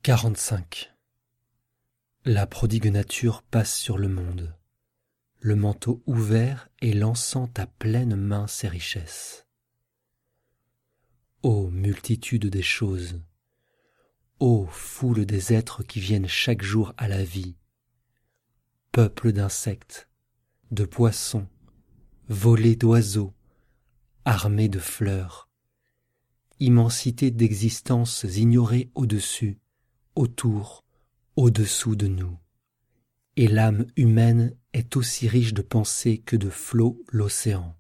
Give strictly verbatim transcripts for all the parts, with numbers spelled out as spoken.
quarante-cinq. La prodigue nature passe sur le monde, le manteau ouvert et lançant à pleine main ses richesses. Ô multitude des choses, ô foule des êtres qui viennent chaque jour à la vie, peuple d'insectes, de poissons, volées d'oiseaux, armées de fleurs, immensité d'existences ignorées au-dessus, autour, au-dessous de nous. Et l'âme humaine est aussi riche de pensées que de flots l'océan.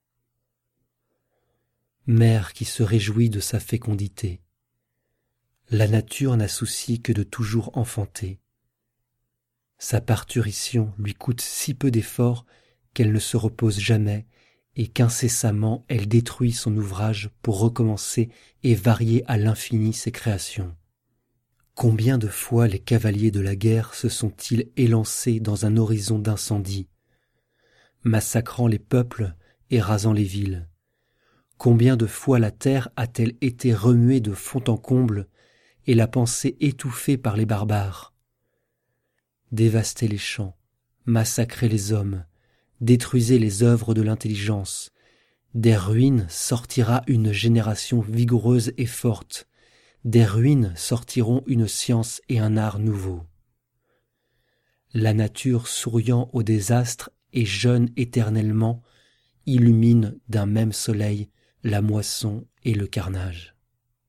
Mère qui se réjouit de sa fécondité, la nature n'a souci que de toujours enfanter. Sa parturition lui coûte si peu d'efforts qu'elle ne se repose jamais et qu'incessamment elle détruit son ouvrage pour recommencer et varier à l'infini ses créations. Combien de fois les cavaliers de la guerre se sont-ils élancés dans un horizon d'incendie, massacrant les peuples et rasant les villes? Combien de fois la terre a-t-elle été remuée de fond en comble et la pensée étouffée par les barbares? Dévastez les champs, massacrez les hommes, détruisez les œuvres de l'intelligence. Des ruines sortira une génération vigoureuse et forte. Des ruines sortiront une science et un art nouveaux. La nature souriant au désastre et jeune éternellement illumine d'un même soleil la moisson et le carnage.